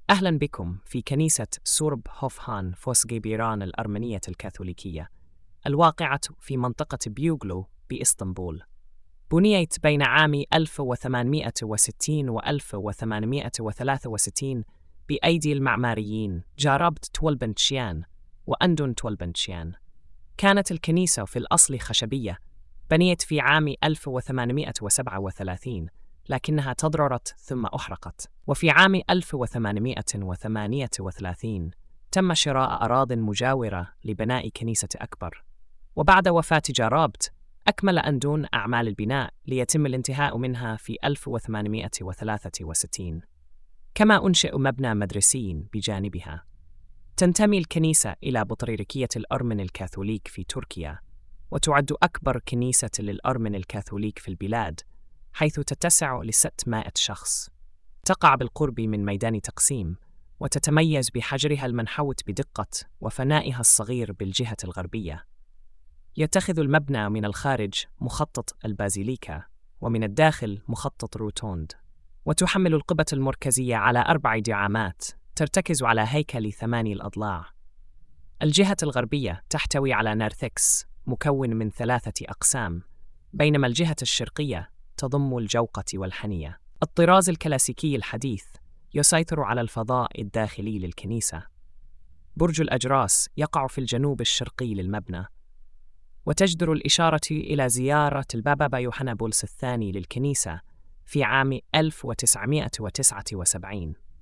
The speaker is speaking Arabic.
أهلا بكم في كنيسة سورب هوفهان فوسغيبيران الأرمنية الكاثوليكية الواقعة في منطقة بيوغلو بإسطنبول. بنيت بين عام 1860 و 1863 بأيدي المعماريين جاربت تولبنتشيان وأندون تولبنتشيان. كانت الكنيسة في الأصل خشبية، بنيت في عام 1837 لكنها تضررت ثم أحرقت، وفي عام 1838 تم شراء أراضٍ مجاورة لبناء كنيسة أكبر. وبعد وفاة جارابت أكمل أندون أعمال البناء ليتم الانتهاء منها في 1863، كما أنشئ مبنى مدرسي بجانبها. تنتمي الكنيسة إلى بطريركية الأرمن الكاثوليك في تركيا، وتعد أكبر كنيسة للأرمن الكاثوليك في البلاد، حيث تتسع ل600 شخص. تقع بالقرب من ميدان تقسيم، وتتميز بحجرها المنحوت بدقة وفنائها الصغير بالجهة الغربية. يتخذ المبنى من الخارج مخطط البازيليكا، ومن الداخل مخطط روتوند، وتحمل القبة المركزية على 4 دعامات ترتكز على هيكل 8 الأضلاع. الجهة الغربية تحتوي على نارثكس مكون من 3 أقسام، بينما الجهة الشرقية تضم الجوقة والحنية. الطراز الكلاسيكي الحديث يسيطر على الفضاء الداخلي للكنيسة. برج الأجراس يقع في الجنوب الشرقي للمبنى، وتجدر الإشارة إلى زيارة البابا يوحنا بولس الثاني للكنيسة في عام 1979.